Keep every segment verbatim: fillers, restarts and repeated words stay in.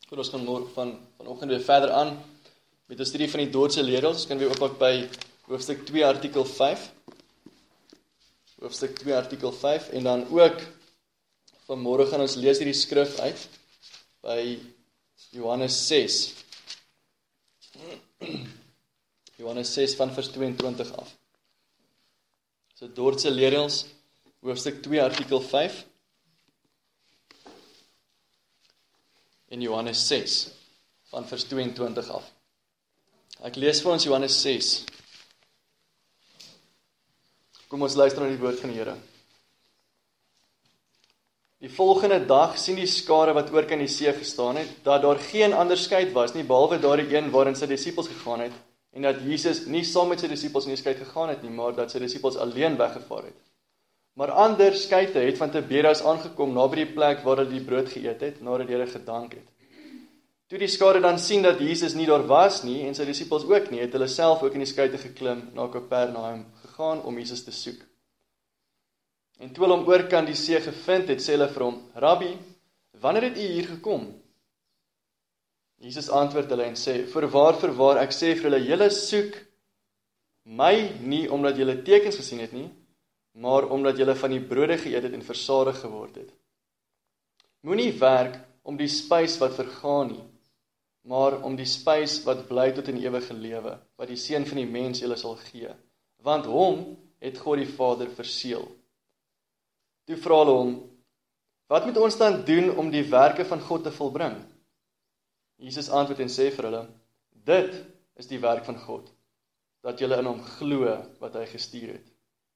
Goed, ons gaan môre van, vanoggend weer verder aan met 'n studie van die Dordtse leerreëls. Ons kan weer oopmaak by hoofstuk twee artikel vyf. Hoofstuk twee artikel vyf en dan ook vanmôre gaan ons lees hierdie skrif uit by Johannes ses. Johannes ses van vers tweeëntwintig af. So Dordtse leerreëls, hoofstuk twee artikel vyf. In Johannes ses, van vers tweeëntwintig af. Ek lees vir ons Johannes ses. Kom ons luister na die woord van die Here. Die volgende dag sien die skare wat oor kan die see gestaan het, dat daar geen onderskeid was nie, behalwe daardie een waarin sy disippels gegaan het, en dat Jesus nie saam met sy disippels in die skei gegaan het nie, maar dat sy disippels alleen weggevaar het. Maar ander skeite het van Tiberias aangekom naby die plek waar hulle die brood geëet het, nadat die Here gedank het. Toe die skare dan sien dat Jesus nie daar was nie, en sy disippels ook nie, het hulle self ook in die skeite geklim na Kapernaum gegaan om Jesus te soek. En toe hulle hom oorkant die see gevind het, sê hulle vir hom, Rabbi, wanneer het u hier gekom? Jesus antwoord hulle en sê, Voorwaar, voorwaar, ek sê vir hulle, julle soek my nie omdat julle tekens gesien het nie, maar omdat julle van die brode geëet het en versadig geword het. Moenie werk om die spys wat vergaan nie, maar om die spys wat bly tot in ewige lewe, wat die Seun van die mens julle sal gee, want hom het God die Vader verseël. Toe vra hulle hom, wat moet ons dan doen om die werke van God te volbring? Jesus antwoord en sê vir hulle, dit is die werk van God, dat julle in hom glo wat hy gestuur het.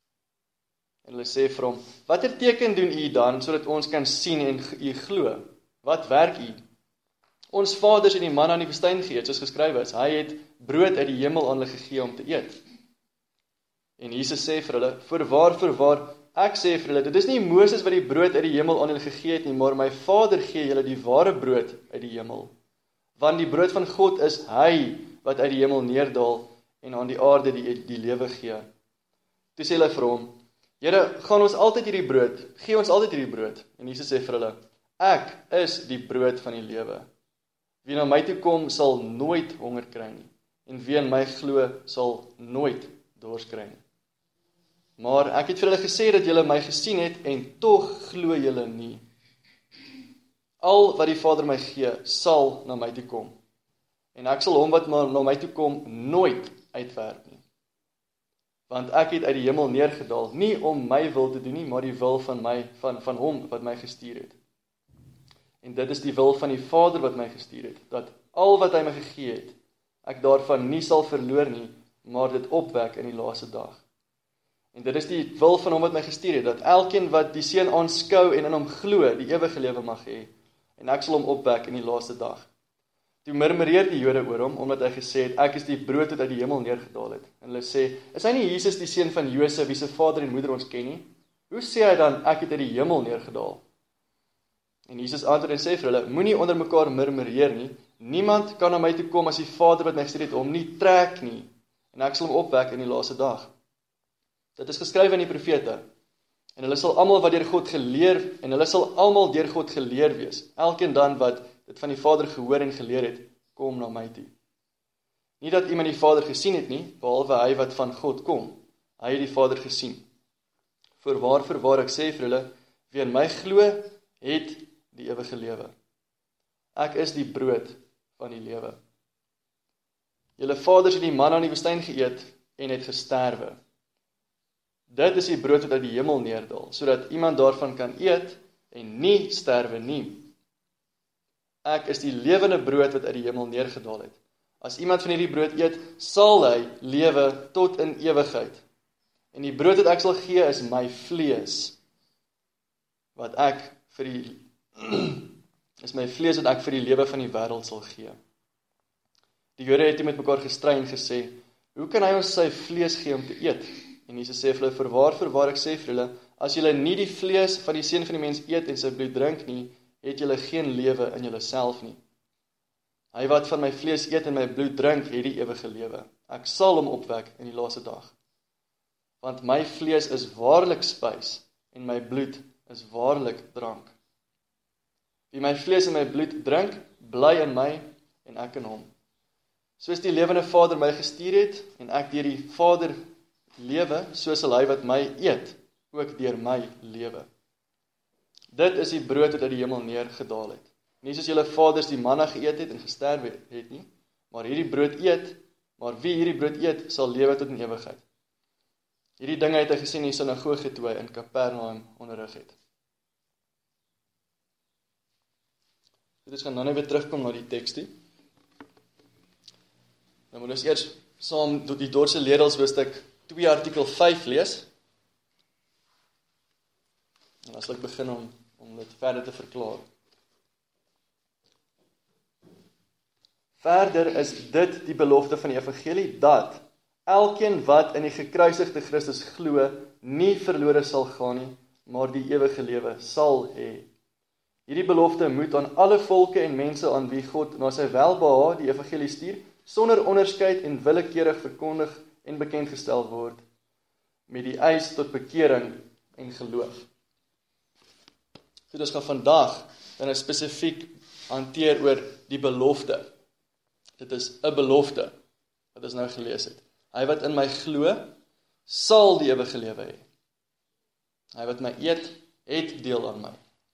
En hulle sê vir hom, watter teken doen u dan, sodat ons kan sien en u glo? Wat werk u? Ons vaders het die manna in die woestyn geëet, soos geskrywe is, hy het brood uit die hemel aan hulle gegee om te eet. En Jesus sê vir hulle, voorwaar, voorwaar, ek sê vir hulle, dit is nie Moses wat die brood uit die hemel aan hulle gegee het nie, maar my Vader gee julle die ware brood uit die hemel. Want die brood van God is hy wat uit die hemel neerdal en aan die aarde die, die lewe gee. Toe sê hulle vir hom, Here, gaan ons altyd hierdie brood, gee ons altyd hierdie brood. En Jesus sê vir hulle, ek is die brood van die lewe. Wie na my toe kom, sal nooit honger kry nie, en wie in my glo, sal nooit dors kry nie. Maar ek het vir hulle gesê dat julle my gesien het, en tog glo julle nie. Al wat die Vader my gee, sal na my toe kom, en ek sal hom wat na my toe kom, nooit uitwerp nie. Want ek het uit die hemel neergedaal, nie om my wil te doen nie, maar die wil van my, van, van hom wat my gestuur het. En dit is die wil van die Vader wat my gestuur het, dat al wat hy my gegee het, ek daarvan nie sal verloor nie, maar dit opwek in die laaste dag. En dit is die wil van hom wat my gestuur het, dat elkeen wat die Seun aanskou en in hom glo, die ewige lewe mag hê, en ek sal hom opwek in die laaste dag. Toe murmureer die Jode oor hom, omdat hy gesê het, ek is die brood wat uit die hemel neergedaal het. En hulle sê, is hy nie Jesus die seun van Josef, wie se vader en moeder ons ken nie? Hoe sê hy dan, ek het uit die hemel neergedaal? En Jesus antwoord en sê vir hulle, moenie onder mekaar murmureer nie, niemand kan na my toe kom as die Vader wat my gestuur het, hom nie trek nie, en ek sal hom opwek in die laaste dag. Dit is geskryf in die profete, en hulle sal almal wat deur God geleer, en hulle sal almal deur God geleer wees, elkeen dan wat dit van die Vader gehoor en geleer het, kom na my toe. Nie dat iemand die Vader gesien het nie, behalwe hy wat van God kom, hy het die Vader gesien. Voorwaar, voorwaar, ek sê vir hulle, wie in my glo, het die ewige lewe. Ek is die brood van die lewe. Julle vaders het die manna in die woestyn geëet en het gesterwe. Dit is die brood wat uit die hemel neerdal, sodat iemand daarvan kan eet en nie sterwe nie. Ek is die lewende brood wat uit die hemel neergedaal het. As iemand van hierdie brood eet, sal hy lewe tot in ewigheid. En die brood wat ek sal gee is my vlees, wat ek vir die is my vlees wat ek vir die lewe van die wêreld sal gee. Die Jode het met mekaar gestry en gesê, hoe kan hy ons sy vlees gee om te eet? En Jesus sê vir hulle, voorwaar, voorwaar, ek sê vir julle, as julle nie die vlees van die Seun van die mens eet en sy bloed drink nie, het julle geen lewe in julle self nie. Hy wat van my vlees eet en my bloed drink, het die ewige lewe. Ek sal hom opwek in die laaste dag. Want my vlees is waarlik spys en my bloed is waarlik drank. Wie my vlees en my bloed drink, bly in my en ek in hom. Soos die lewende Vader my gestuur het, en ek deur die Vader lewe, so sal hy wat my eet, ook deur my lewe. Dit is die brood wat uit die hemel neergedaal het. Nie soos julle vaders die manna geëet het en gesterf het nie, maar hierdie brood eet, maar wie hierdie brood eet, sal lewe tot in ewigheid. Hierdie dinge het hy gesê in die sinagoge toe hy in Kapernaum onderrig het. Dit is gaan nou net weer terugkom na die teks toe. Dan moet ons eers saam tot die Dordtse Ledels hoofstuk twee artikel vyf lees. En dan sal ek begin om, om dit verder te verklaar. Verder is dit die belofte van die evangelie, dat elkeen wat in die gekruisigde Christus glo, nie verlore sal gaan nie, maar die ewige lewe sal hê. Hierdie belofte moet aan alle volke en mense aan wie God na sy welbehae die evangelie stuur, sonder onderskeid en willekeurig verkondig en bekendgestel word, met die eis tot bekering en geloof. Goed, ons gaan vandag dan spesifiek hanteer oor die belofte. Dit is 'n belofte, wat ons nou gelees het. Hy wat in my glo, sal die ewige lewe hê. Hy wat my eet, het deel aan my.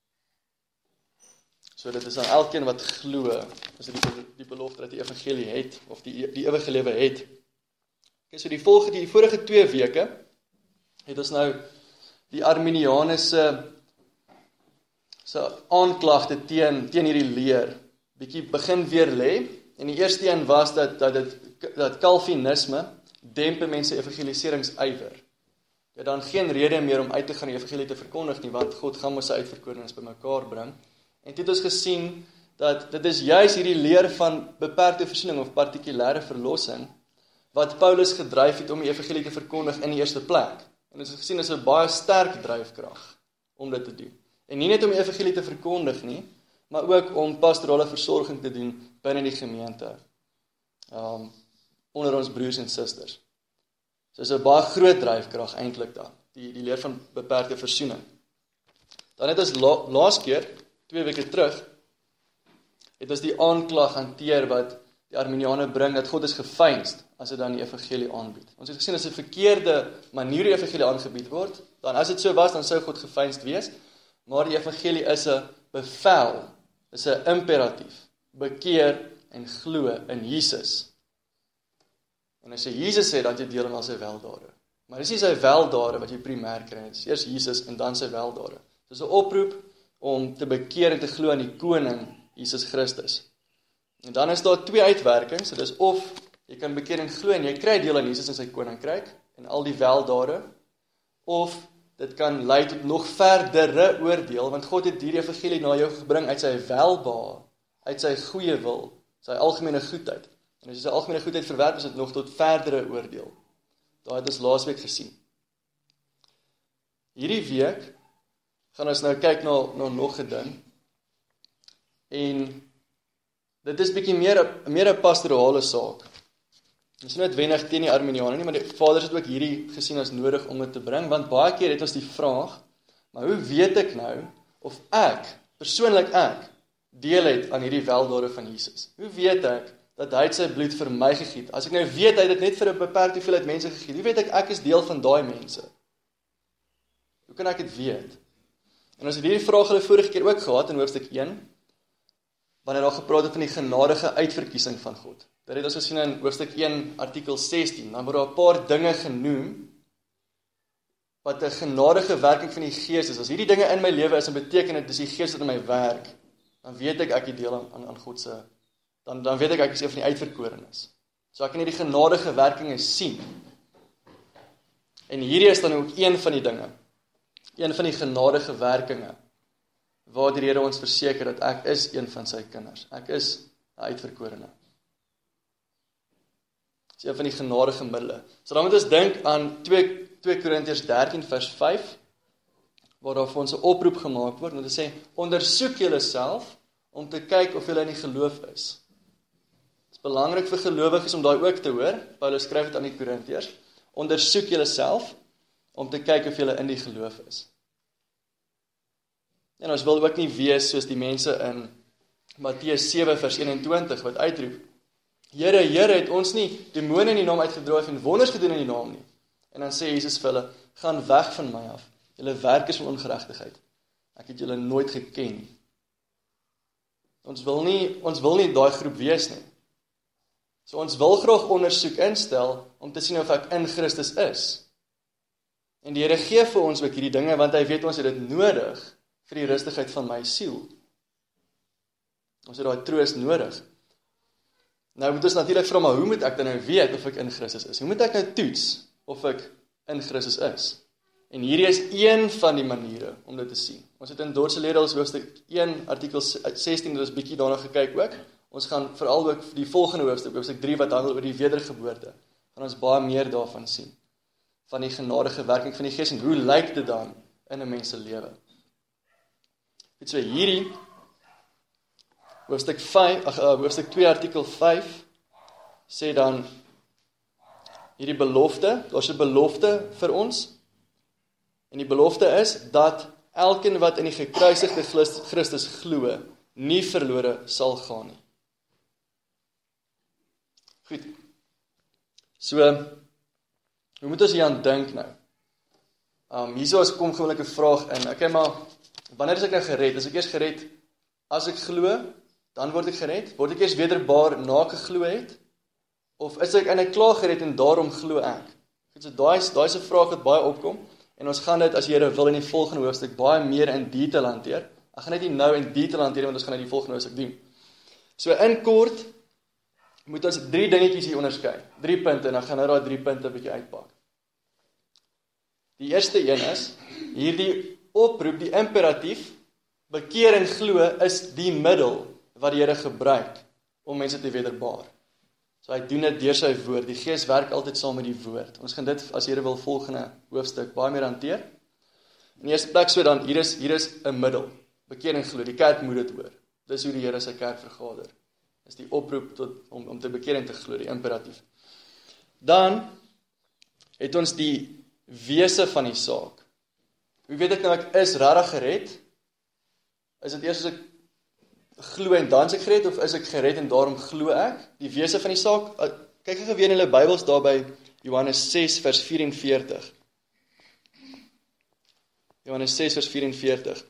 So dit is aan elkeen wat glo, is dit die, die belofte dat die evangelie het, of die, die ewige lewe het. Okay, so die, volgende, die vorige twee weke, het ons nou die Arminianese se aanklagte teen, teen hierdie leer, bietjie begin weer lê. En die eerste een was dat, dat, dat, dat Calvinisme dempe mense evangeliseringsywer. Jy dan geen rede meer om uit te gaan die evangelie te verkondig nie, want God gaan mos sy uitverkorenes bymekaar bring. En dit het ons gesien, dat dit is juis hierdie leer van beperkte voorsiening of partikulêre verlossing, wat Paulus gedryf het om die evangelie te verkondig in die eerste plek. En ons het gesien, is 'n baie sterk dryfkrag om dit te doen. En nie net om die evangelie te verkondig nie, maar ook om pastorale versorging te doen binne die gemeente, um, onder ons broers en susters. So is 'n baie groot dryfkrag eintlik dan, die, die leer van beperkte versoening. Dan het ons la, laas keer, twee weke terug, het ons die aanklag hanteer wat die Arminiane bring, dat God is geveinsd, as hy dan die evangelie aanbied. Ons het gesien, as 'n verkeerde manier die evangelie aangebied word, dan as dit so was, dan sou God geveinsd wees, maar die evangelie is 'n bevel, is 'n imperatief, bekeer en glo in Jesus. En as jy Jesus sê, dan jy deel in al sy weldade. Maar dis nie sy weldade wat jy primêr kry, dis eers Jesus en dan sy weldade. Dis 'n oproep om te bekeer en te glo aan die koning, Jesus Christus. En dan is daar twee uitwerkings, dit is of jy kan bekeer en glo en jy kry deel aan Jesus en sy koninkryk, en al die weldade, of dit kan lei tot nog verdere oordeel, want God het hierdie evangelie na jou gebring uit sy welbehae, uit sy goeie wil, sy algemene goedheid. En as jy sy algemene goedheid verwerp, is dit nog tot verdere oordeel. Daar het ons laasweek gesien. Hierdie week gaan ons nou kyk na, na nog 'n ding. En dit is bietjie meer 'n meer 'n pastorale saak. Dit is nie noodwendig teen die Arminiane nie, maar die vaders het ook hierdie gesien as nodig om dit te bring, want baie keer het ons die vraag, maar hoe weet ek nou of ek, persoonlik ek, deel het aan hierdie weldade van Jesus? Hoe weet ek dat hy sy bloed vir my gegiet? As ek nou weet hy het dit net vir 'n beperkte hoeveelheid mense gegiet, hoe weet ek ek is deel van daai mense? Hoe kan ek dit weet? En ons het hierdie vraag hulle vorige keer ook gehad in hoofstuk een, wanneer daar gepraat het van die genadige uitverkiesing van God. Dit het ons gesien in hoofstuk een artikel sestien, dan word daar 'n paar dinge genoem wat 'n genadige werking van die Gees is. As hierdie dinge in my lewe is, dan beteken dit dis die Gees wat in my werk, dan weet ek ek het deel aan, aan God se, dan, dan weet ek ek is een van die uitverkorenes. So ek kan hierdie genadige werkinge sien. En hierdie is dan ook een van die dinge, een van die genadige werkinge, waar die Here ons verseker dat ek is een van sy kinders. Ek is 'n uitverkorene. Dit is een van die genadige middele. So dan moet ons dink aan twee Korintiërs dertien vers vyf, waar daar vir ons 'n oproep gemaak word, en dit sê, ondersoek julle self, om te kyk of julle in die geloof is. Dit is belangrik vir gelowiges om daai ook te hoor. Paulus skryf dit aan die Korintiërs. Ondersoek julle self, om te kyk of julle in die geloof is. En ons wil ook nie wees soos die mense in Matteus sewe vers eenentwintig wat uitroep: Here, Here, het ons nie demone in die naam uitgedryf en wonders gedoen in die naam nie? En dan sê Jesus vir hulle: Gaan weg van my af, julle werkers van ongeregtigheid. Ek het julle nooit geken nie. Ons wil nie, ons wil nie daai groep wees nie. So ons wil graag ondersoek instel om te sien of ek in Christus is. En die Here gee vir ons ook hierdie dinge, want hy weet ons het dit nodig vir die rustigheid van my siel. Ons het daai troos nodig. Nou moet ons natuurlik vra, maar hoe moet ek dan nou weet of ek in Christus is? Hoe moet ek nou toets of ek in Christus is? En hierdie is een van die maniere om dit te sien. Ons het in Dordseleerders hoofstuk een, artikel sestien, dit is bietjie daarna gekyk ook. Ons gaan veral ook die volgende hoofstuk, hoofstuk drie, wat handel oor die wedergeboorte, gaan ons baie meer daarvan sien. Van die genadige werking van die Gees, en hoe lyk dit dan in 'n mens se lewe? Dit so hierdie, hoofstuk vyf, ag, uh, hoofstuk twee, artikel vyf, sê dan, hierdie belofte, daar's 'n belofte vir ons, en die belofte is, dat elkeen wat in die gekruisigde Christus glo, nie verlore sal gaan nie. Goed. So, hoe moet ons hier aan dink nou? Um, hierso is kom gewoonlik 'n vraag in. Okay, maar wanneer is ek nou gered? Is ek eers gered as ek glo, dan word ek gered? Word ek eers wederbaar na ek geglo het? Of is ek eintlik klaar gered en daarom glo ek? Goed, so daai is daai is 'n vraag wat baie opkom, en ons gaan dit as die Here wil in die volgende hoofstuk baie meer in detail hanteer. Ek gaan net nie nou in detail hanteer, want ons gaan dit in die volgende hoofstuk doen. So in kort moet ons drie dingetjies hier onderskei. Drie punte, en dan gaan nou daai drie punte 'n bietjie uitpak. Die eerste een is, hierdie oproep, die imperatief, bekeer en glo, is die middel wat die Here gebruik om mense te wederbaar. So hy doen dit deur sy woord. Die Gees werk altyd saam met die woord. Ons gaan dit, as die Here wil, volgende hoofstuk baie meer hanteer. In die eerste plek so dan, hier is hier is 'n middel. Bekeer en glo. Die kerk moet dit hoor. Dis hoe die Here sy kerk vergader. Dis die oproep tot om om te bekeer en te glo, die imperatief. Dan het ons die wese van die saak. Hoe weet ek nou ek is regtig gered? Is dit eers as ek glo en dan is ek gered, of is ek gered en daarom glo ek? Die wese van die saak, kyk gou weer in julle Bybels daar by Johannes ses vers vyf-en-veertig. Johannes ses vers vyf-en-veertig.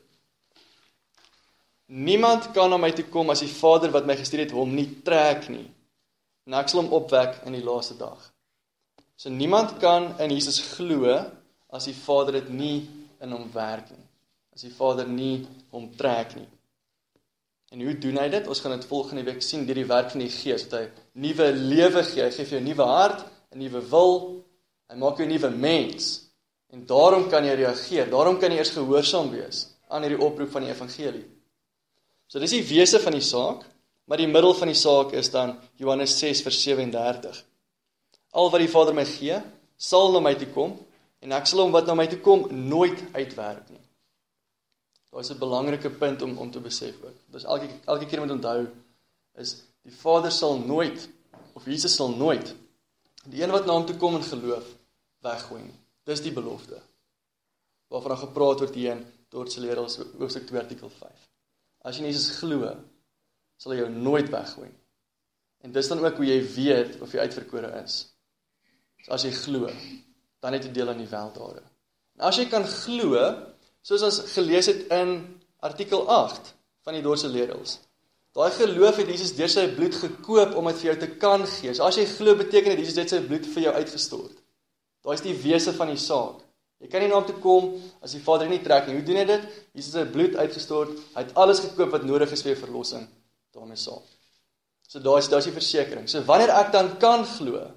Niemand kan na my toe kom as die Vader wat my gestuur het hom nie trek nie. En ek sal hom opwek in die laaste dag. So niemand kan in Jesus glo as die Vader dit nie in hom werk nie. As die Vader nie hom trek nie. En hoe doen hy dit? Ons gaan dit volgende week sien deur die werk van die Gees, dat hy nuwe lewe gee, hy gee vir jou 'n nuwe hart, 'n nuwe wil, hy maak jou 'n nuwe mens. En daarom kan jy reageer, daarom kan jy eers gehoorsaam wees aan hierdie oproep van die evangelie. So dis die wese van die saak, maar die middel van die saak is dan Johannes ses vers sewe-en-dertig. Al wat die Vader my gee, sal na my toe kom, en ek sal hom wat na my toe kom nooit uitwerp nie. Daar is 'n belangrike punt om, om te besef ook. Dus elke, elke keer moet onthou, is die Vader sal nooit, of Jesus sal nooit, die een wat na hom toe kom in geloof, weggooi nie. Dis die belofte, waarvan gepraat word hier in Dordseleerders hoofstuk twee artikel vyf. As jy in Jesus glo, sal hy jou nooit weggooi nie. En dis dan ook hoe jy weet of jy uitverkore is. So as jy glo, dan het jy deel aan die weldaade. En as jy kan glo, soos ons gelees het in artikel agt van die Dordseleerders, daai geloof het Jesus deur sy bloed gekoop om dit vir jou te kan gee. So as jy glo, beteken dit Jesus het sy bloed vir jou uitgestort. Daai is die wese van die saak. Jy kan nie na hom toe kom as die Vader nie trek nie. Hoe doen hy dit? Jesus het sy bloed uitgestort, hy het alles gekoop wat nodig is vir jou verlossing. Daarmee saam. So daar is, daar is die versekering. So wanneer ek dan kan glo,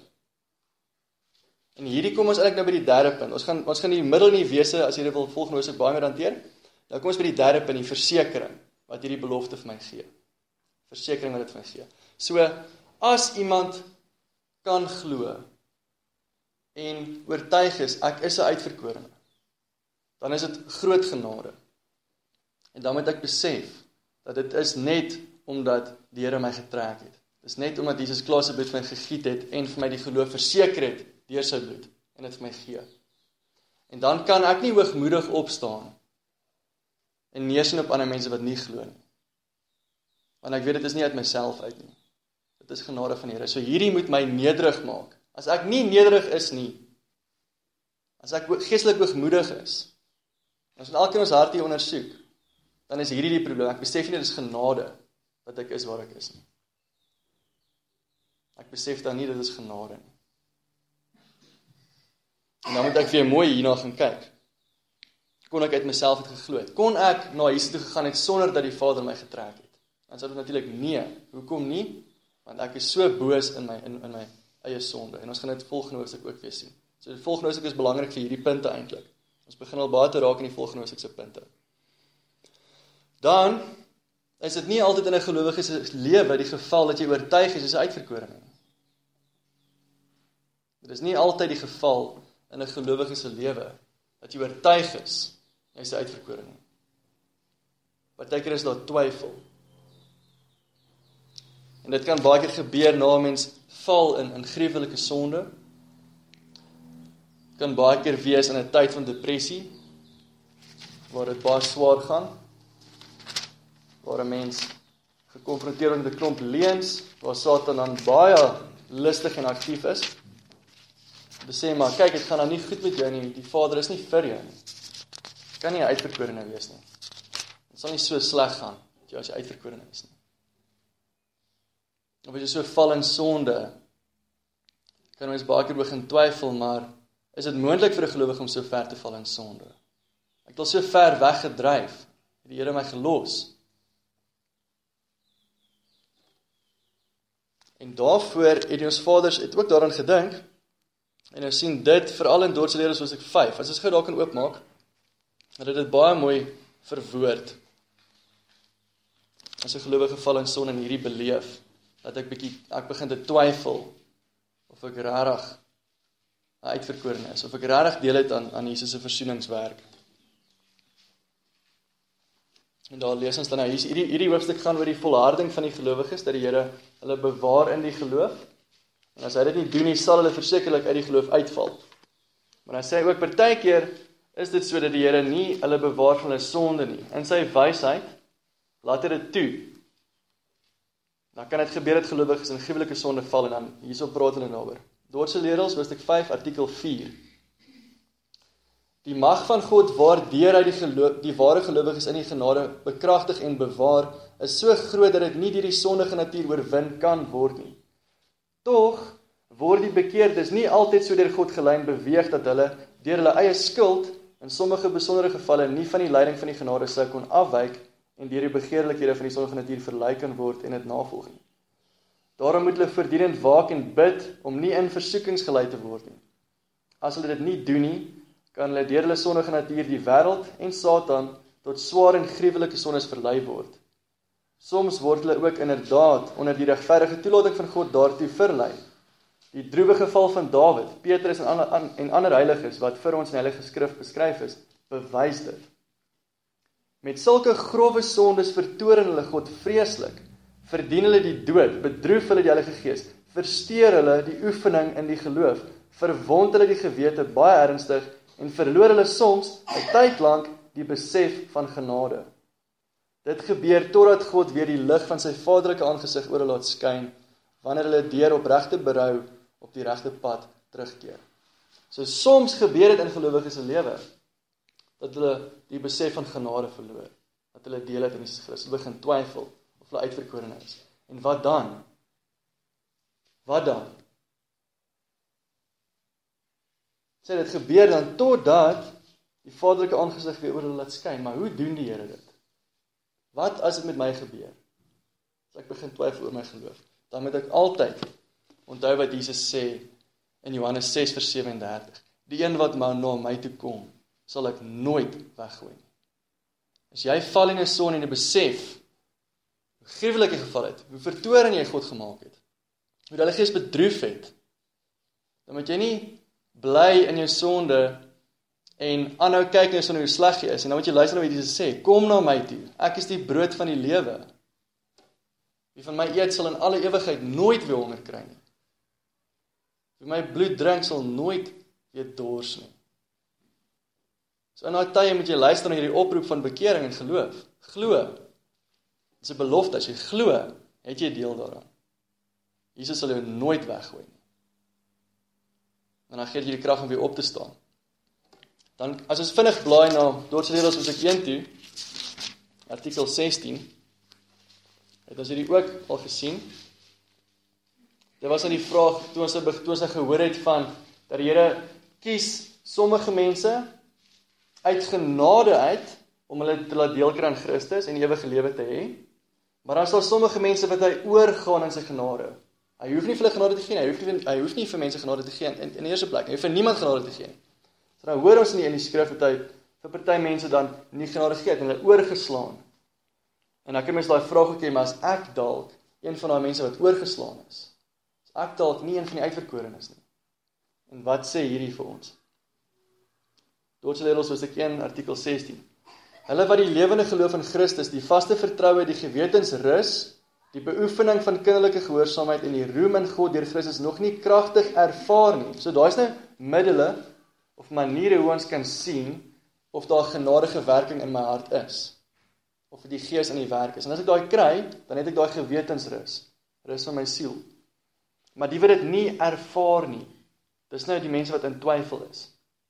en hierdie kom ons eintlik nou by die derde punt. Ons gaan, ons gaan die middel en die wese, as jy dit wil volgende hoofstuk baie meer hanteer. Nou kom ons by die derde punt, die versekering, wat hierdie belofte vir my gee. Versekering wat dit vir my gee. So, as iemand kan glo, en oortuig is, ek is 'n uitverkorene, dan is dit groot genade. En dan moet ek besef, dat dit is net omdat die Here my getrek het. Dit is net omdat Jesus klaar sy bloed vir my gegiet het, en vir my die geloof verseker het, deur sy bloed, en dit vir my gee. En dan kan ek nie hoogmoedig opstaan, en neersien op ander mense wat nie glo nie. Want ek weet dit is nie uit myself uit nie. Dit is genade van die Here. So hierdie moet my nederig maak. As ek nie nederig is nie, as ek geestelik hoogmoedig is, as in elkeen ons hart hier ondersoek, dan is hierdie die probleem. Ek besef nie, dit is genade, dat ek is waar ek is nie. Ek besef dan nie, dit is genade nie. En dan moet ek weer mooi hierna gaan kyk. Kon ek uit myself het geglo het? Kon ek na Jesus toe gegaan het, sonder dat die Vader my getrek het? Dan sê dit natuurlik nee. Hoekom nie? Want ek is so boos in my, in, in my eie sonde. En ons gaan dit volgende hoofstuk ook weer sien. So die volgende hoofstuk is belangrik vir hierdie punte eintlik. Ons begin al baie te raak in die volgende hoofstuk se punte. Dan is dit nie altyd in 'n gelowige se lewe die geval dat jy oortuig is as 'n uitverkorene. Dit is nie altyd die geval in 'n gelowige se lewe dat jy oortuig is jy's 'n uitverkorene. Partykeer is daar twyfel. En dit kan baie keer gebeur na 'n mens val in in gruwelike sonde. Kan baie keer wees in 'n tyd van depressie, waar dit baie swaar gaan, waar 'n mens gekonfronteer word met 'n klomp leuns, waar Satan dan baie lustig en aktief is. Hulle sê maar, kyk, dit gaan nou nie goed met jou nie, die Vader is nie vir jou nie. Jy kan nie 'n uitverkorene wees nie. Dit sal nie so sleg gaan, met jou as jy uitverkorene is nie. Of as jy so val in sonde, kan ons baie keer begin twyfel, maar is dit moontlik vir 'n gelowige om so ver te val in sonde? Ek het al so ver weggedryf, het die Here my gelos. En daarvoor het ons vaders het ook daaraan gedink, en ons sien dit veral in Dordtse Lere soos ek vyf, as ons gou daar kan oopmaak, dat dit baie mooi verwoord. As 'n gelowige val in sonde en hierdie beleef, dat ek bietjie, ek begin te twyfel, of ek regtig uitverkorene is, of ek regtig deel het aan, aan Jesus se versoeningswerk. En daar lees ons dan nou, hierdie, hierdie hoofstuk gaan oor die volharding van die gelowiges, dat die Here hulle bewaar in die geloof, en as hy dit nie doen nie, sal hulle versekerlik uit die geloof uitval. Maar hy sê ook, partykeer is dit so dat die Here nie hulle bewaar van hulle sonde nie. In sy wysheid, laat hy dit toe. Dan kan dit gebeur dat gelowiges in gruwelike sonde val, en dan hierso praat hulle daaroor. Dordtse Lere, hoofstuk vyf, artikel vier. Die mag van God waardeur hy die, geloof, die ware gelowiges in die genade bekragtig en bewaar, is so groot dat dit nie deur die sondige natuur oorwin kan word nie. Tog word die bekeerdes nie altyd so deur God gelei en beweeg dat hulle deur hulle eie skuld in sommige besondere gevalle nie van die leiding van die genade sou kon afwyk en deur die begeerlikhede van die sondige natuur verlei kan word en dit navolg nie. Daarom moet hulle voortdurend waak en bid om nie in versoekings gelei te word nie. As hulle dit nie doen nie, kan hulle deur hulle sondige natuur die wêreld en Satan tot swaar en gruwelike sondes verlei word. Soms word hulle ook inderdaad onder die regverdige toelating van God daartoe verlei. Die droewige geval van Dawid, Petrus en ander, en ander heiliges wat vir ons in Heilige Skrif beskryf is, bewys dit. Met sulke grove sondes vertoren hulle God vreeslik, verdien hulle die dood, bedroef hulle die Heilige Gees, versteur hulle die oefening in die geloof, verwond hulle die gewete baie ernstig en verloor hulle soms 'n tyd lank die besef van genade. Dit gebeur totdat God weer die lig van sy vaderlike aangesig oor hulle laat skyn, wanneer hulle deur opregte berou op die regte pad terugkeer. So soms gebeur dit in gelowiges se lewe, dat hulle die besef van genade verloor, dat hulle deel het in Jesus Christus, hulle begin twyfel, of hulle uitverkorene is. En wat dan? Wat dan? Sê dit gebeur dan totdat die vaderlike aangesig weer oor hulle laat skyn, maar hoe doen die Here dit? Wat as dit met my gebeur? As ek begin twyfel oor my geloof, dan moet ek altyd onthou wat Jesus sê in Johannes ses vers ses en dertig. Die een wat na my toe kom, sal ek nooit weggooi nie. As jy val in 'n sonde en jy besef hoe gruwelik jy geval het, hoe vertoren jy God gemaak het, hoe die Heilige Gees bedroef het, dan moet jy nie bly in jou sonde en aanhou kyk na hoe sleg jy is, en dan moet jy luister na wat Jesus sê, kom na my toe, ek is die brood van die lewe. Wie van my eet sal in alle ewigheid nooit weer honger kry nie. Wie my bloed drink sal nooit weer dors nie. So in daai tye moet jy luister na hierdie oproep van bekering en geloof. Glo. Dis 'n belofte, as jy glo, het jy deel daaraan. Jesus sal jou nooit weggooi nie. En dan gee jy die krag om weer op te staan. Dan, as ons vinnig blaai na Dorpsleders Hosea een toe, artikel sestien, het ons hierdie ook al gesien. Dit was aan die vraag, toe ons, toe ons gehoor het van, dat die Here kies sommige mense uit genade uit, om hulle te laat deel kry aan Christus en ewige lewe te hê, maar dan is daar sommige mense wat hy oorgaan in sy genade. Hy hoef nie vir hulle genade te gee, hy hoef nie, hy hoef nie vir mense genade te gee, in, in die eerste plek, hy hoef vir niemand genade te gee. So dan hoor ons nie in die skrif dat hy vir party mense dan nie genade gee, en hulle oorgeslaan. En dan kan mens daai vraag ook hê, maar as ek dalk een van daai mense wat oorgeslaan is, as ek dalk nie een van die uitverkorenes nie. En wat sê hierdie vir ons? Dorpsleders Hosea een, artikel sestien. Hulle wat die lewende geloof in Christus, die vaste vertroue, die gewetensrus, die beoefening van kinderlike gehoorsaamheid en die roem in God deur Christus nog nie kragtig ervaar nie. So daar is nou middele of maniere hoe ons kan sien of daar genadige werking in my hart is. Of die Gees in die werk is. En as ek daai kry, dan het ek daai gewetensrus. Rus van my siel. Maar die wat dit nie ervaar nie, dis nou die mense wat in twyfel is.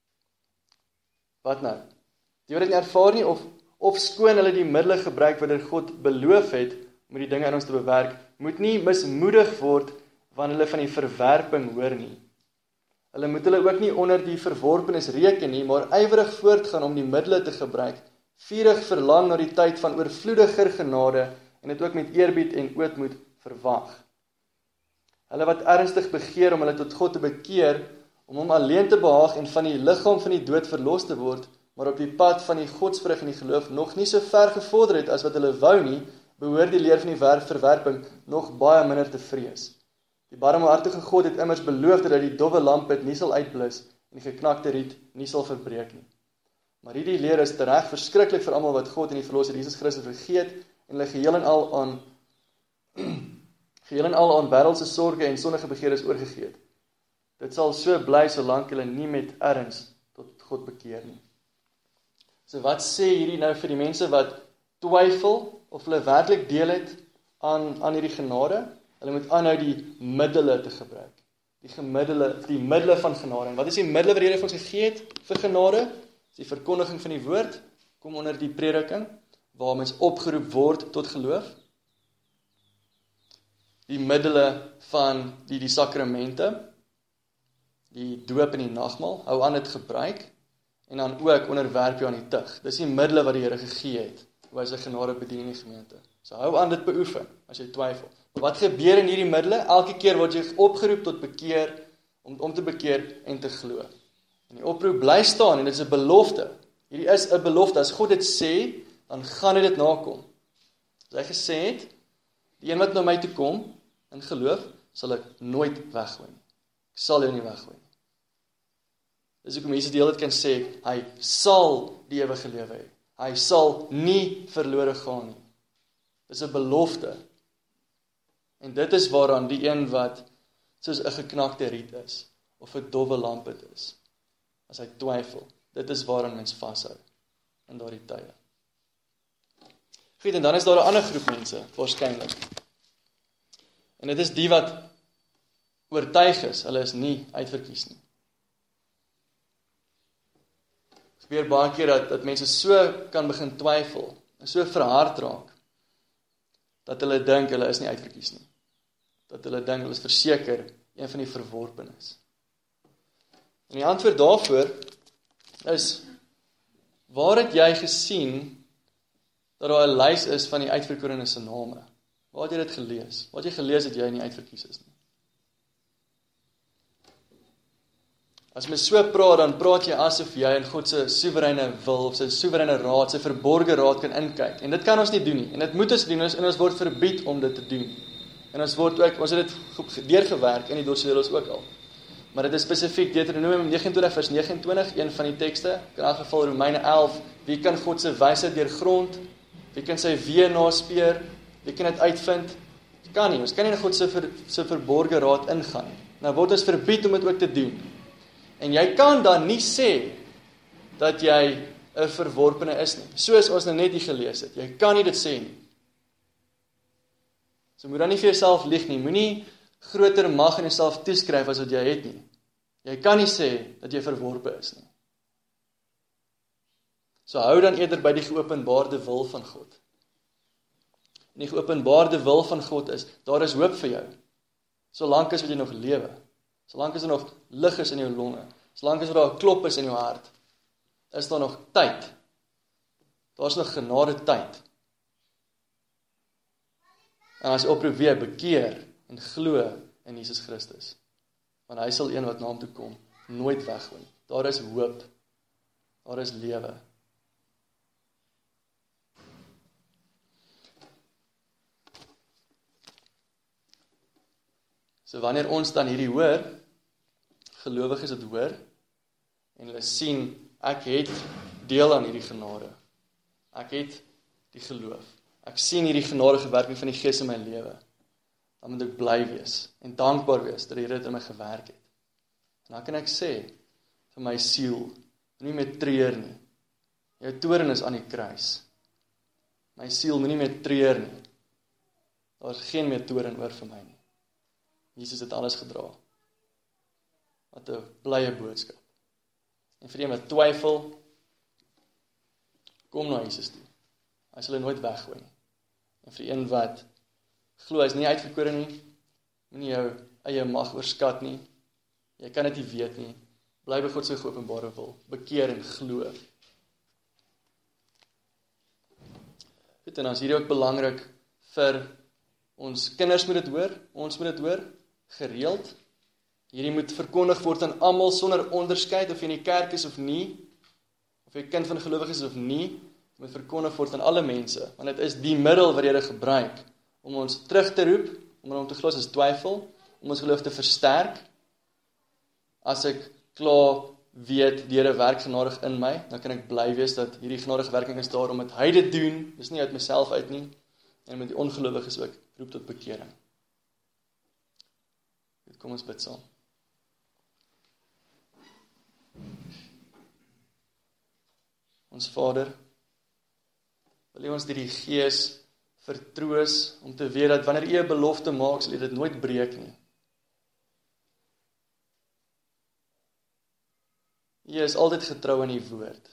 Wat nou? Die wat dit nie ervaar nie, of, of skoon hulle die middele gebruik wat God beloof het, om die dinge in ons te bewerk, moet nie mismoedig word, wanneer hulle van die verwerping hoor nie. Hulle moet hulle ook nie onder die verworpenis reken nie, maar ywerig voortgaan om die middele te gebruik, vurig verlang na die tyd van oorvloediger genade, en dit ook met eerbied en ootmoed verwag. Hulle wat ernstig begeer om hulle tot God te bekeer, om hom alleen te behaag en van die liggaam van die dood verlos te word, maar op die pad van die godsvrug en die geloof nog nie so ver gevorder het as wat hulle wou nie, behoort die leer van die verwerping nog baie minder te vrees. Die barmhartige God het immers beloof dat hy die dowwe lampet nie sal uitblus en die geknakte riet nie sal verbreek nie. Maar hierdie leer is tereg verskriklik vir almal wat God en die verlosser Jesus Christus vergeet en hulle geheel en al aan geheel en al aan wêreldse sorge en sondige begeertes oorgegee het. Dit sal so bly solank hulle nie met erns tot God bekeer nie. So wat sê hierdie nou vir die mense wat twyfel of hulle werklik deel het aan aan hierdie genade? Hulle moet aanhou die middele te gebruik. Die gemiddele, die middele van genade. En wat is die middele wat die Here vir ons gegee het vir genade? Dis die verkondiging van die woord, kom onder die prediking, waar mens opgeroep word tot geloof. Die middele van die, die sakramente, die doop en die nagmaal, hou aan dit gebruik, en dan ook onderwerp jou aan die tug. Dis die middele wat die Here gegee het, hoe hy sy genade bedien in die gemeente. So hou aan dit beoefen, as jy twyfel. Wat gebeur in hierdie middele? Elke keer word jy opgeroep tot bekeer, om, om te bekeer en te glo. En die oproep bly staan, en dit is 'n belofte. Hierdie is 'n belofte. As God dit sê, dan gaan hy dit nakom. As hy gesê het, die een wat na my toe kom, in geloof, sal ek nooit weggooi nie. Ek sal jou nie weggooi nie. Dis hoekom Jesus die hele tyd kan sê, hy sal die ewige lewe hê. Hy sal nie verlore gaan nie. Dis 'n belofte. En dit is waaraan die een wat soos 'n geknakte riet is, of 'n dowwe lampet is, as hy twyfel, dit is waaraan mens vashou, in daardie tye. Goed, en dan is daar 'n ander groep mense, waarskynlik. En dit is die wat oortuig is, hulle is nie uitverkies nie. Het gebeur baie keer dat, dat mense so kan begin twyfel, en so verhard raak, dat hulle dink hulle is nie uitverkies nie. Dat hulle dink hulle is verseker een van die verworpenes. En die antwoord daarvoor is, waar het jy gesien dat daar 'n lys is van die uitverkorenes se name? Waar het jy dit gelees? Waar het jy gelees dat jy nie uitverkies is nie? As mens so praat, dan praat jy asof jy in God se soewereine wil, of sy soewereine raad, sy verborge raad kan inkyk. En dit kan ons nie doen nie. En dit moet ons doen, en ons word verbied om dit te doen. En ons word ook, ons het dit deurgewerk in die Dorpsleders ook al. Maar dit is spesifiek Deuteronomium nege en twintig vers nege en twintig, een van die tekste, in elk geval Romeine elf, wie kan God se wysheid deurgrond? Wie kan sy weë naspeur? Wie kan dit uitvind? Kan nie, ons kan nie in God se ver, se verborge raad ingaan nie. Nou word ons verbied om dit ook te doen. En jy kan dan nie sê dat jy 'n verworpene is nie. Soos ons nou net hier gelees het. Jy kan nie dit sê nie. So moet dan nie vir jouself lieg nie, moenie groter mag in jouself toeskryf as wat jy het nie. Jy kan nie sê dat jy verworpe is nie. So hou dan eerder by die geopenbaarde wil van God. En die geopenbaarde wil van God is, daar is hoop vir jou. Solank as wat jy nog lewe. Solank as daar nog lig is in jou longe. Solank as daar 'n klop is in jou hart. Is daar nog tyd. Daar is nog genade tyd. En as jy oproep weer, bekeer en glo in Jesus Christus. Want hy sal een wat na hom toe kom, nooit weggooi. Daar is hoop. Daar is lewe. So wanneer ons dan hierdie hoor, gelowiges dit hoor, en hulle sien, ek het deel aan hierdie genade. Ek het die geloof. Ek sien hierdie genadige werking van die Gees in my lewe. Dan moet ek bly wees en dankbaar wees dat die Here dit in my gewerk het. En dan kan ek sê vir my siel, moenie meer treur nie. Jou toorn is aan die kruis. My siel moenie meer treur nie. Daar is geen meer toorn oor vir my nie. Jesus het alles gedra. Wat 'n blye boodskap. En vir die wat twyfel, kom na Jesus toe. Hy sal nooit weggooi nie. En vir die een wat glo hy is nie uitverkore nie, moenie jou eie mag oorskat nie. Jy kan dit nie weet nie. Bly by God se geopenbare wil. Bekeer en glo. Goed, en dan is hierdie ook belangrik vir ons kinders moet dit hoor, ons moet dit hoor, gereeld. Hierdie moet verkondig word aan almal sonder onderskeid of jy in die kerk is of nie, of jy kind van gelowiges is of nie, moet verkondig word aan alle mense, want dit is die middel wat jy gebruik om ons terug te roep, om om te glo as twyfel, om ons geloof te versterk. As ek klaar weet, die Here werk genadig in my, dan kan ek bly wees dat hierdie genadige werking is daar, omdat hy dit doen, dis nie uit myself uit nie, en met die ongelowiges ook, roep tot bekering. Kom ons bid saam. Ons Vader, wil U ons deur die Gees vertroos, om te weet dat wanneer U 'n belofte maak, sal U dit nooit breek nie. U is altyd getrou aan U woord.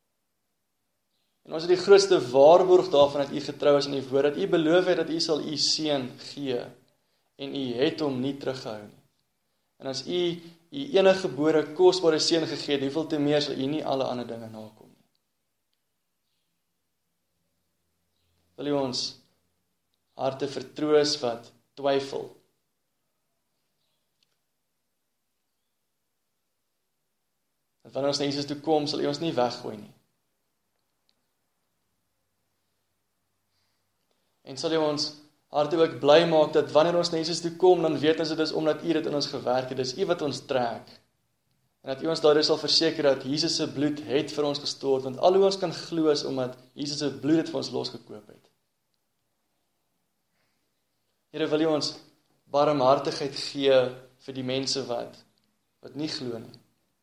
En ons het die grootste waarborg daarvan dat U getrou is aan U woord, dat U beloof het dat U sal U seun gee, en U het hom nie teruggehou nie. En as U U enige gebore kosbare seun gegee het, hoeveel te meer sal U nie alle ander dinge nakom nie. Wil U ons harte vertroos wat twyfel. Dat wanneer ons na Jesus toe kom, sal U ons nie weggooi nie. En sal U ons harte ook bly maak, dat wanneer ons na Jesus toe kom, dan weet ons dit is omdat U dit in ons gewerk het, dis U wat ons trek. En dat U ons daardie sal verseker dat Jesus se bloed het vir ons gestort, want al hoe ons kan glo is omdat Jesus se bloed het vir ons losgekoop het. Here, wil U ons barmhartigheid gee vir die mense wat, wat nie glo nie.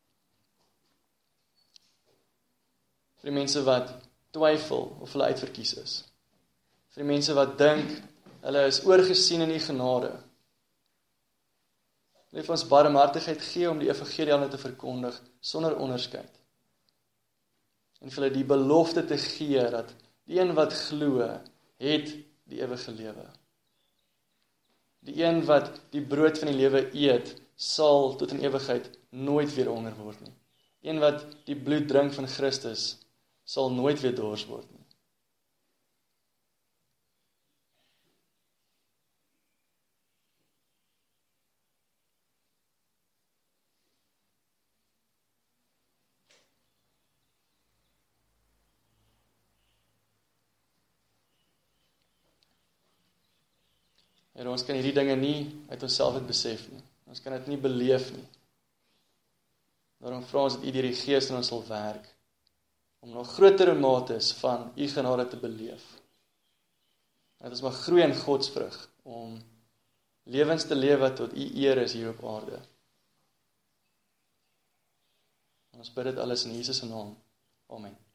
Vir die mense wat twyfel of hulle uitverkies is. Vir die mense wat dink, hulle is oorgesien in U genade. Wil U vir ons barmhartigheid gee om die evangelie aan hulle te verkondig, sonder onderskeid. En vir hulle die belofte te gee, dat die een wat glo, het die ewige lewe. Die een wat die brood van die lewe eet, sal tot in ewigheid nooit weer honger word nie. Een wat die bloed drink van Christus, sal nooit weer dors word nie. En ons kan hierdie dinge nie uit onsself het besef nie. Ons kan dit nie beleef nie. Daarom vra ons dat U deur die Gees in ons sal werk, om nog grotere mates van U genade te beleef. Dat ons mag groei in Godsvrug, om lewens te lewe wat tot U eer is hier op aarde. Ons bid dit alles in Jesus se naam. Amen.